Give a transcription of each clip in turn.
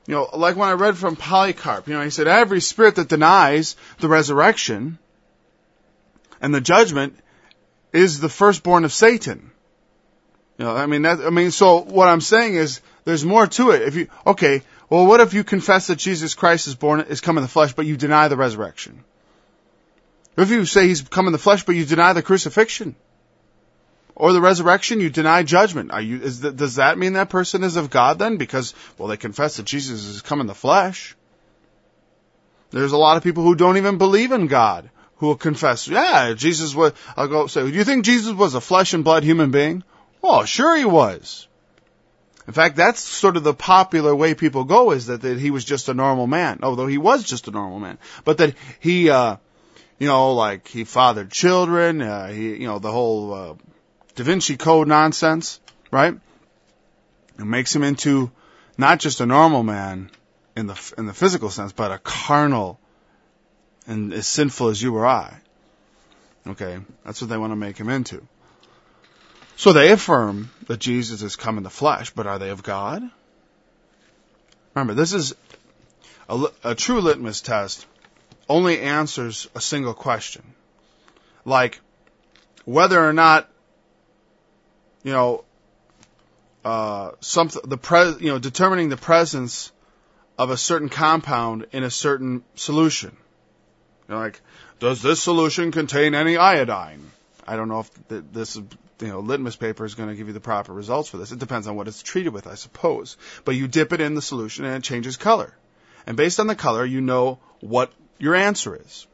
Like when I read from Polycarp, he said every spirit that denies the resurrection and the judgment is the firstborn of Satan. So what I'm saying is there's more to it. What if you confess that Jesus Christ is come in the flesh, but you deny the resurrection? If you say he's come in the flesh, but you deny the crucifixion or the resurrection, you deny judgment. Does that mean that person is of God then? Because, they confess that Jesus has come in the flesh. There's a lot of people who don't even believe in God who will confess, Jesus was, I'll go say, do you think Jesus was a flesh and blood human being? Oh, sure he was. In fact, that's sort of the popular way people go, is that he was just a normal man, although he was just a normal man. But that he, he fathered children, the whole Da Vinci Code nonsense, right? It makes him into not just a normal man in the physical sense, but a carnal and as sinful as you or I. Okay, that's what they want to make him into. So they affirm that Jesus has come in the flesh, but are they of God? Remember, this is a true litmus test. Only answers a single question, like whether or not determining the presence of a certain compound in a certain solution. Like, does this solution contain any iodine? I don't know if this litmus paper is going to give you the proper results for this. It depends on what it's treated with, I suppose. But you dip it in the solution and it changes color. And based on the color, you know what your answer is.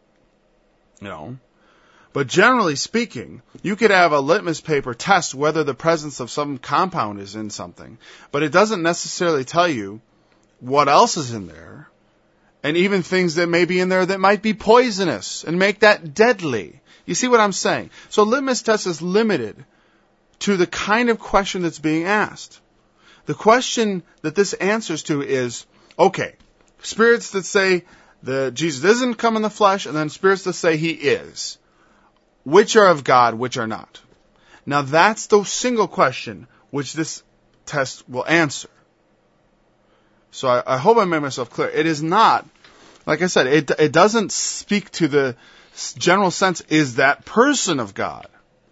But generally speaking, you could have a litmus paper test whether the presence of some compound is in something, but it doesn't necessarily tell you what else is in there, and even things that may be in there that might be poisonous and make that deadly. You see what I'm saying? So litmus test is limited to the kind of question that's being asked. The question that this answers to is, spirits that say that Jesus isn't come in the flesh, and then spirits that say he is. Which are of God, which are not? Now that's the single question which this test will answer. So I hope I made myself clear. It is not, like I said, it doesn't speak to the general sense, is that person of God?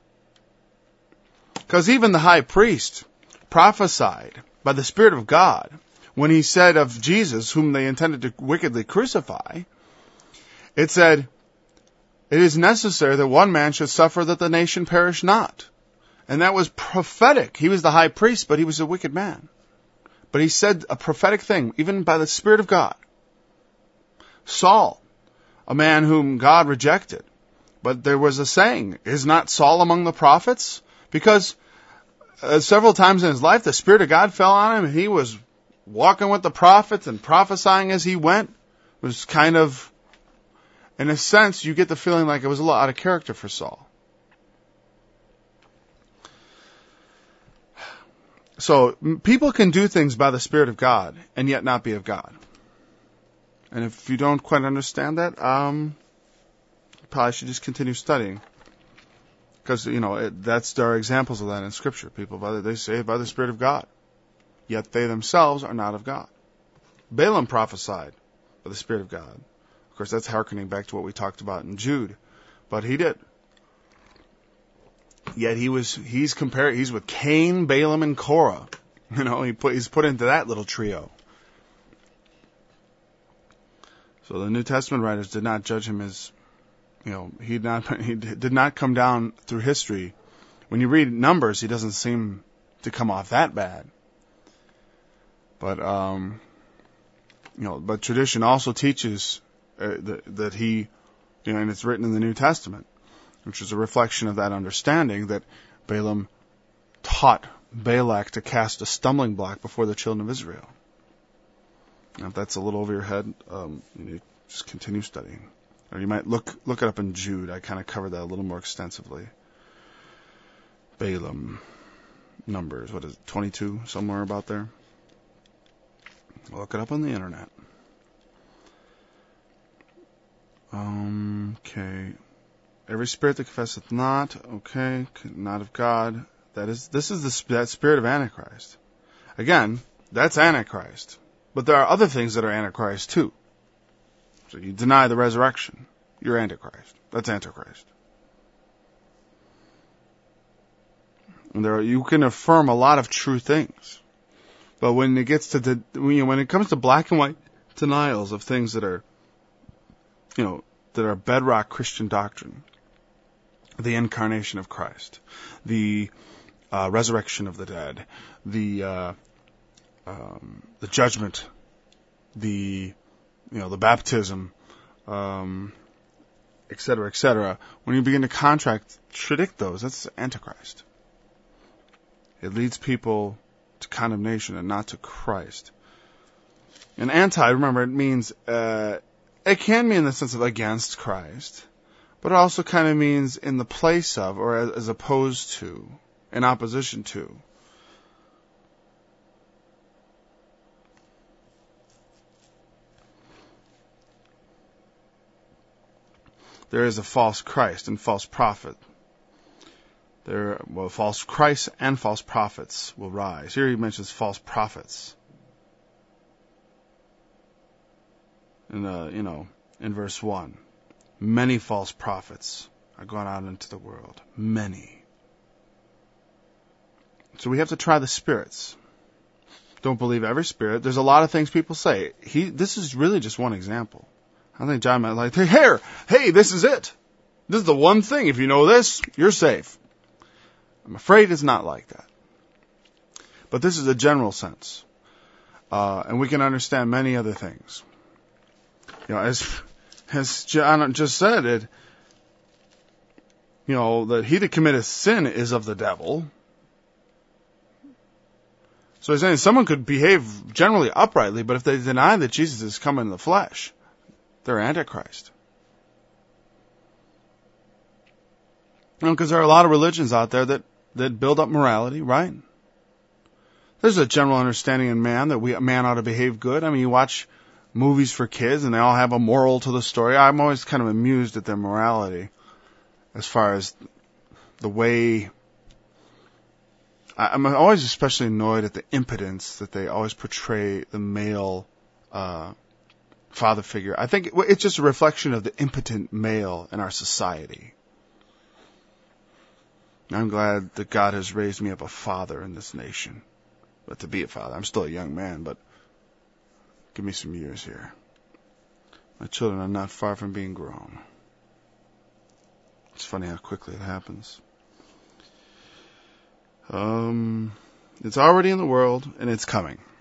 Because even the high priest prophesied by the Spirit of God when he said of Jesus, whom they intended to wickedly crucify, it said, it is necessary that one man should suffer that the nation perish not. And that was prophetic. He was the high priest, but he was a wicked man. But he said a prophetic thing, even by the Spirit of God. Saul, a man whom God rejected. But there was a saying, is not Saul among the prophets? Because several times in his life, the Spirit of God fell on him, and he was walking with the prophets and prophesying as he went. It was kind of, in a sense, you get the feeling like it was a little out of character for Saul. So, people can do things by the Spirit of God and yet not be of God. And if you don't quite understand that, you probably should just continue studying. Because, there are examples of that in Scripture. People, they say by the Spirit of God, yet they themselves are not of God. Balaam prophesied by the Spirit of God. Of course, that's hearkening back to what we talked about in Jude. But he did. Yet he's with Cain, Balaam, and Korah. He's put into that little trio. So the New Testament writers did not judge him as, he did not come down through history. When you read Numbers, he doesn't seem to come off that bad. But, but tradition also teaches that he, and it's written in the New Testament, which is a reflection of that understanding that Balaam taught Balak to cast a stumbling block before the children of Israel. Now, if that's a little over your head, you need to just continue studying. Or you might look it up in Jude. I kind of covered that a little more extensively. Balaam, Numbers, 22, somewhere about there. Look it up on the internet. Okay. Every spirit that confesseth not, not of God. This is that spirit of Antichrist. Again, that's Antichrist. But there are other things that are Antichrist too. So you deny the resurrection, you're Antichrist. That's Antichrist. And you can affirm a lot of true things. But when it gets to when it comes to black and white denials of things that are, that are bedrock Christian doctrine, the incarnation of Christ, the resurrection of the dead, the judgment, the baptism, et cetera, et cetera. When you begin to contradict those, that's Antichrist. It leads people to condemnation and not to Christ. And anti, remember, it means, it can mean in the sense of against Christ, but it also kind of means in the place of, or as opposed to, in opposition to. There is a false Christ and false prophet. False Christ and false prophets will rise. Here he mentions false prophets. In verse 1. Many false prophets are gone out into the world. Many. So we have to try the spirits. Don't believe every spirit. There's a lot of things people say. This is really just one example. I think John might like, hey, this is it. This is the one thing. If you know this, you're safe. I'm afraid it's not like that. But this is a general sense. And we can understand many other things. As John just said, that he that committeth sin is of the devil. So he's saying someone could behave generally uprightly, but if they deny that Jesus is come in the flesh, they're Antichrist. Because there are a lot of religions out there that build up morality, right? There's a general understanding in man that man ought to behave good. I mean, you watch movies for kids and they all have a moral to the story. I'm always kind of amused at their morality as far as the way. I'm always especially annoyed at the impotence that they always portray the male father figure. I think it's just a reflection of the impotent male in our society. I'm glad that God has raised me up a father in this nation. But to be a father, I'm still a young man, but give me some years here. My children are not far from being grown. It's funny how quickly it happens. It's already in the world, and it's coming.